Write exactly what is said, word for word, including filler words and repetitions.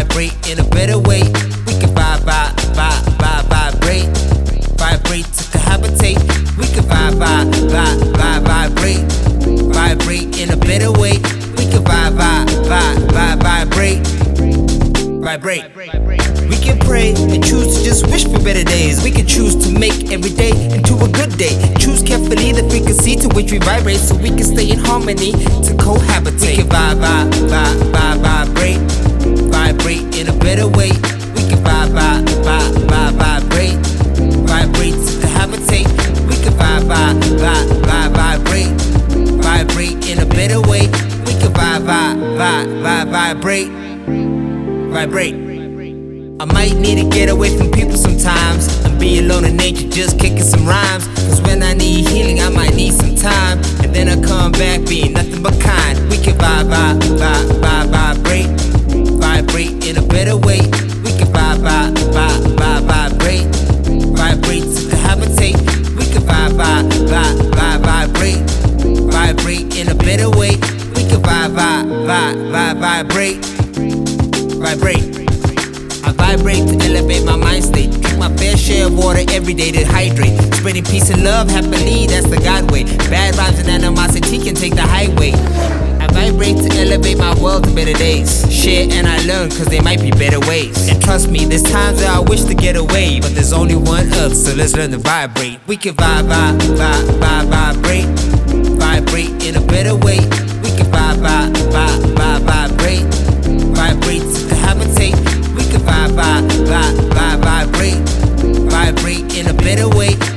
vibrate in a better way. We can vibe, vibe, vibe, vibe, vibrate, vibrate to cohabitate. We can vibe, vibe, vibe, vibe, vibrate, vibrate in a better way. We can vibe, vibe, vibe, vibe, vibrate, vibrate. We can pray and choose to just wish for better days. We can choose to make every day into a good day. Choose carefully the frequency to which we vibrate, so we can stay in harmony to cohabitate. We can vibe, vibe, vibe, vibe, vibrate, vibrate in a better way. We can vibe, vibe, vibe, vibe, vibrate, vibrate to cohabitate. We can vibe, vibe, vibe, vibe, vibrate, vibrate in a better way. We can vibe, vibe, vibe, vibe, vibrate, vibrate. I might need to get away from people sometimes and be alone in nature, just kicking some rhymes. Cause when I need healing, I might need some time, and then I come back being nothing but kind. We can vibe, vibe, vibe, vibe, vibrate, vibrate in a better way. We can vibe, vibe, vibe, vibe, vibrate, vibrate to cohabitate. We can vibe, vibe, vibe, vibe, vibrate, vibrate in a better way. We can vibe, vibe, vibe, vibe, vibrate, vibrate. I vibrate to elevate my mind state. Drink my fair share of water every day to hydrate. Spreading peace and love happily, that's the God way. Bad vibes and animosity can take the highway. I vibrate to elevate my world to better days. Share and I learn, cause there might be better ways. And trust me, there's times that I wish to get away, but there's only one Earth, so let's learn to vibrate. We can vibe, vibe, vibe, vibe, vibrate, vibrate in a better way. We can vibe, vibe, vibe, vibe, vibrate, vibrate to cohabitate. We can vibe, vibe, vibe, vibe, vibrate, vibrate in a better way.